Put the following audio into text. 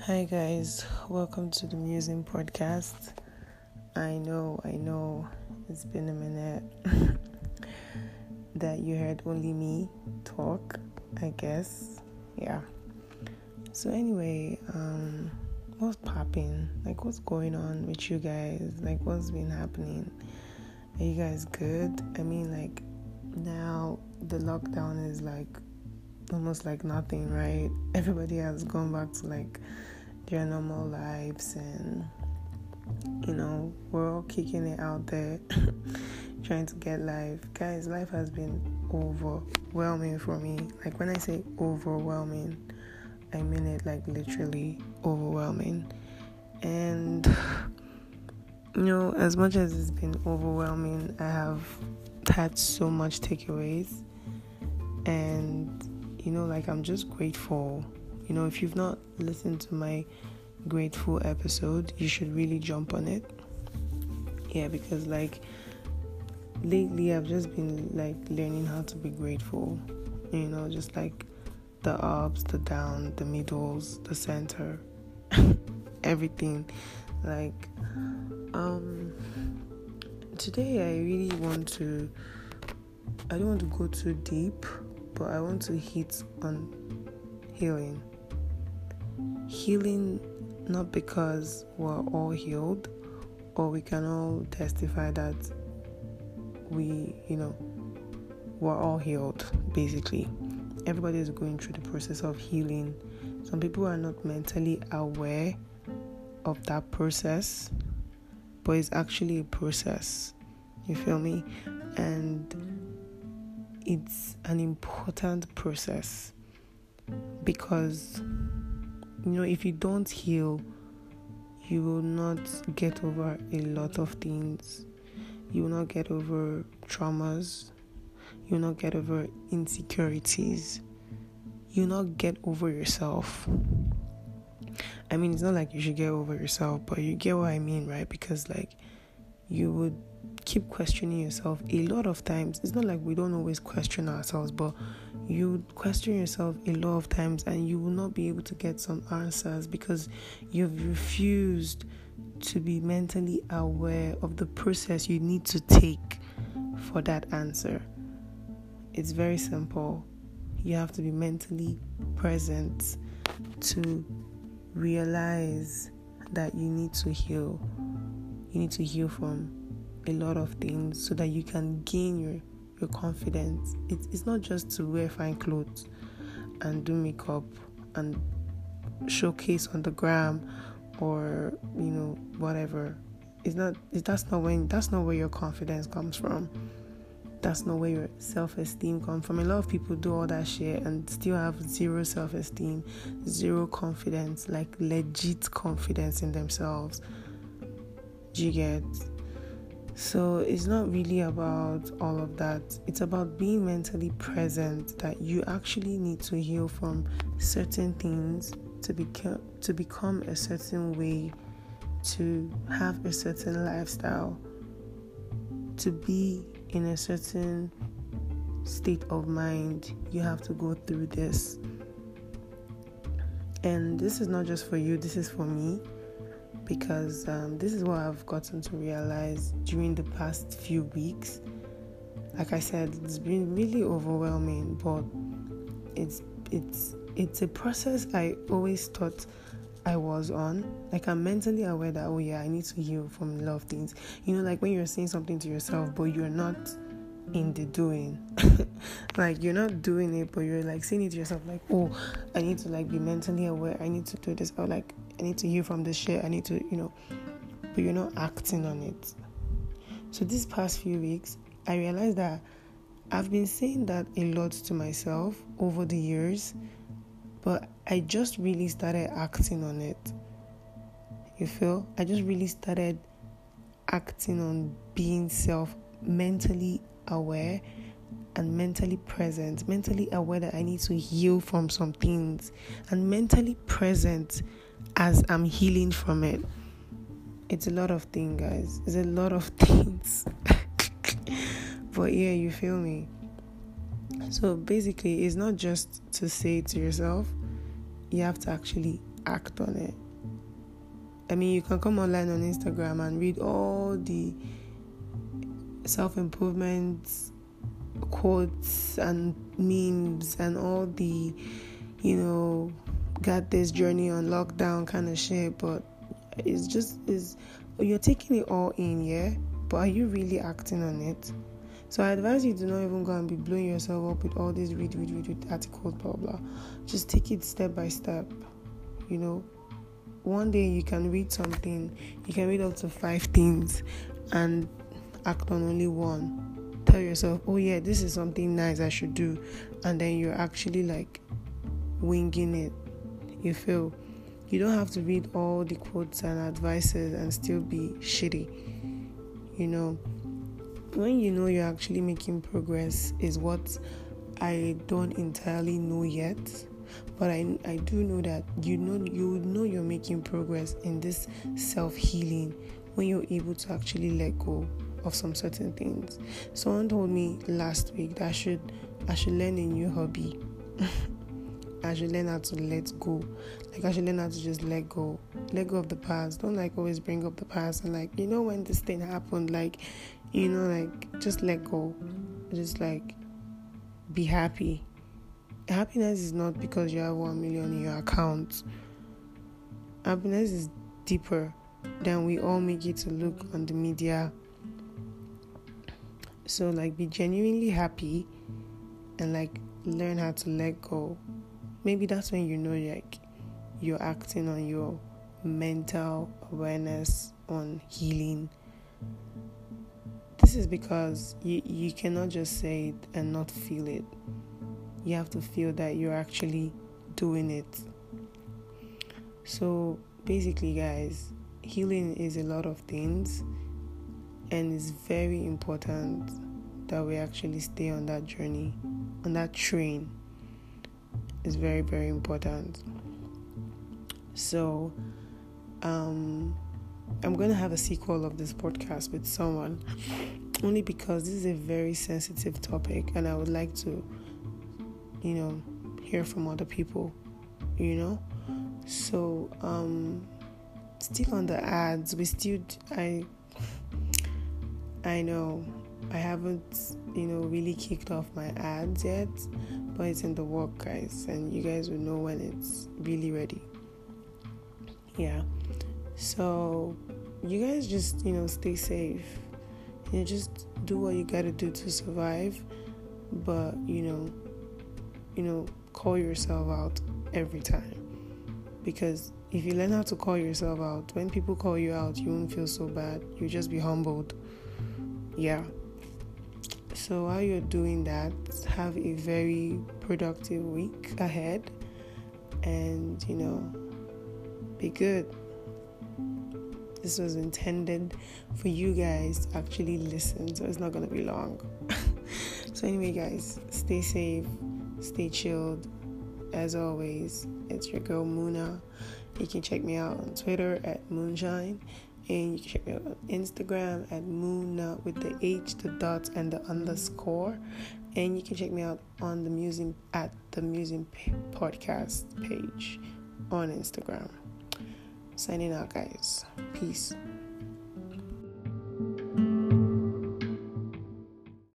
Hi guys, welcome to the Musing Podcast. I know, it's been a minute that you heard only me talk, I guess. Yeah. So anyway, what's popping? Like what's going on with you guys? Like what's been happening? Are you guys good? I mean like now the lockdown is like almost like nothing, right? Everybody has gone back to like their normal lives, and we're all kicking it out there trying to get life. Guys, life has been overwhelming for me. Like when I say overwhelming, I mean it like literally overwhelming. And as much as it's been overwhelming, I have had so much takeaways, and like I'm just grateful. If you've not listened to my grateful episode, you should really jump on it. Yeah, because like lately I've just been like learning how to be grateful. Just like the ups, the downs, the middles, the center, everything. Like today I don't want to go too deep, but I want to hit on healing. Healing, not because we're all healed or we can all testify that we're all healed. Basically, everybody is going through the process of healing. Some people are not mentally aware of that process, but it's actually a process. You feel me? And it's an important process because if you don't heal, you will not get over a lot of things. You will not get over traumas. You will not get over insecurities. You will not get over yourself. I mean, it's not like you should get over yourself, but you get what I mean, right? Because like you would keep questioning yourself a lot of times. It's not like we don't always question ourselves, but you question yourself a lot of times and you will not be able to get some answers because you've refused to be mentally aware of the process you need to take for that answer. It's very simple. You have to be mentally present to realize that you need to heal. You need to heal from a lot of things so that you can gain your confidence. It's not just to wear fine clothes and do makeup and showcase on the gram or whatever. That's not where your confidence comes from. That's not where your self-esteem comes from. A lot of people do all that shit and still have zero self-esteem, zero confidence, like legit confidence in themselves. Do you get? So it's not really about all of that. It's about being mentally present, that you actually need to heal from certain things to become a certain way, to have a certain lifestyle, to be in a certain state of mind. You have to go through this. And this is not just for you, this is for me. Because this is what I've gotten to realize during the past few weeks. Like I said, it's been really overwhelming, but it's a process I always thought I was on. Like I'm mentally aware that I need to heal from a lot of things. Like when you're saying something to yourself, but you're not in the doing. Like you're not doing it, but you're like saying it to yourself, like, oh, I need to like be mentally aware. I need to do this, or like I need to heal from this shit. I need to, but you're not acting on it. So these past few weeks, I realized that I've been saying that a lot to myself over the years, but I just really started acting on it. You feel? I just really started acting on being mentally aware and mentally present, mentally aware that I need to heal from some things, and mentally present as I'm healing from it. It's a lot of things, guys. It's a lot of things. But yeah, you feel me? So basically, it's not just to say it to yourself. You have to actually act on it. I mean, you can come online on Instagram and read all the self-improvement quotes and memes and all the, got this journey on lockdown kind of shit, but you're taking it all in, yeah? But are you really acting on it? So I advise you to not even go and be blowing yourself up with all these read articles, blah, blah. Just take it step by step, One day you can read something, you can read up to 5 things and act on only one. Tell yourself, oh yeah, this is something nice I should do. And then you're actually like winging it. You feel you don't have to read all the quotes and advices and still be shitty. When you're actually making progress is what I don't entirely know yet, but I do know that you know you're making progress in this self-healing when you're able to actually let go of some certain things. Someone told me last week that I should learn a new hobby. I should learn how to let go. I should learn how to just let go of the past. Don't always bring up the past and when this thing happened, just let go. Just be happy. Happiness is not because you have 1 million in your account. Happiness is deeper than we all make it to look on the media. So be genuinely happy and learn how to let go. Maybe that's when you're acting on your mental awareness, on healing. This is because you cannot just say it and not feel it. You have to feel that you're actually doing it. So basically, guys, healing is a lot of things, and it's very important that we actually stay on that journey, on that train. It's very, very important. So, I'm going to have a sequel of this podcast with someone, only because this is a very sensitive topic, and I would like to, hear from other people, So, still on the ads, I know I haven't, really kicked off my ads yet, but it's in the work, guys, and you guys will know when it's really ready. Yeah. So you guys just, stay safe. Just do what you gotta do to survive, but, call yourself out every time. Because if you learn how to call yourself out, when people call you out, you won't feel so bad. You'll just be humbled. Yeah. So while you're doing that, have a very productive week ahead, and be good. This was intended for you guys to actually listen, so it's not going to be long. So anyway, guys, stay safe, stay chilled. As always, it's your girl Muna. You can check me out on Twitter at Moonshine, and you can check me out on Instagram at Moona with the H, the dot, and the underscore. And you can check me out on the Musing Podcast page on Instagram. Signing out, guys. Peace.